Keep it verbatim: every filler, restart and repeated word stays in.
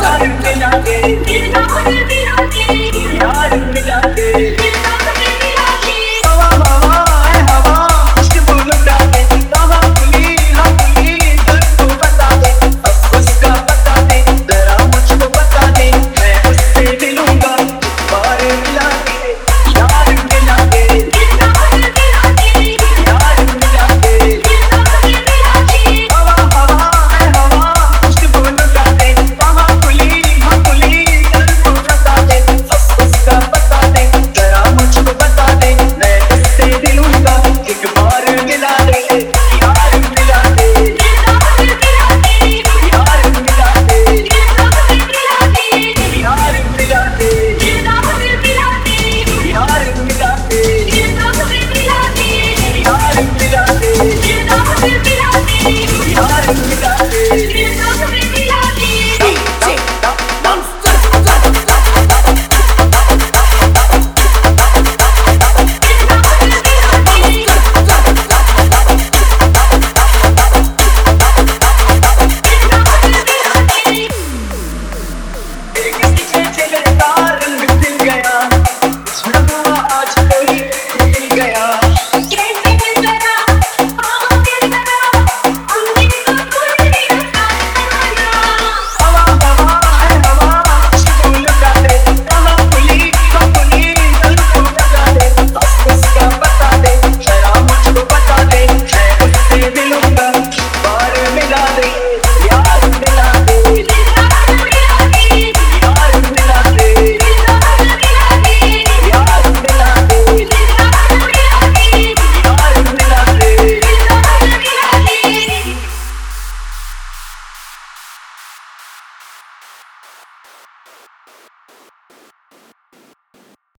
यार मिला के यार मिला के हवा हवा है हवा खुशबू लुटा दे कहाँ खुली हाँ खुली तुझको बता दे अब उसका बता दे जरा मुझको बता दे मैं उससे मिलूंगा बार मिला के यार मिला के यार मिला के हवा हवा है हवा खुशबू लुटा दे कहाँ खुली हाँ खुली तुझको बता दे अब उसका बता दे जरा मुझको बता दे मैं उससे मिलूंगा एक बार मिला दे यार मिला दे यार मिला दे यार मिला दे यार मिला दे यार मिला दे यार मिला दे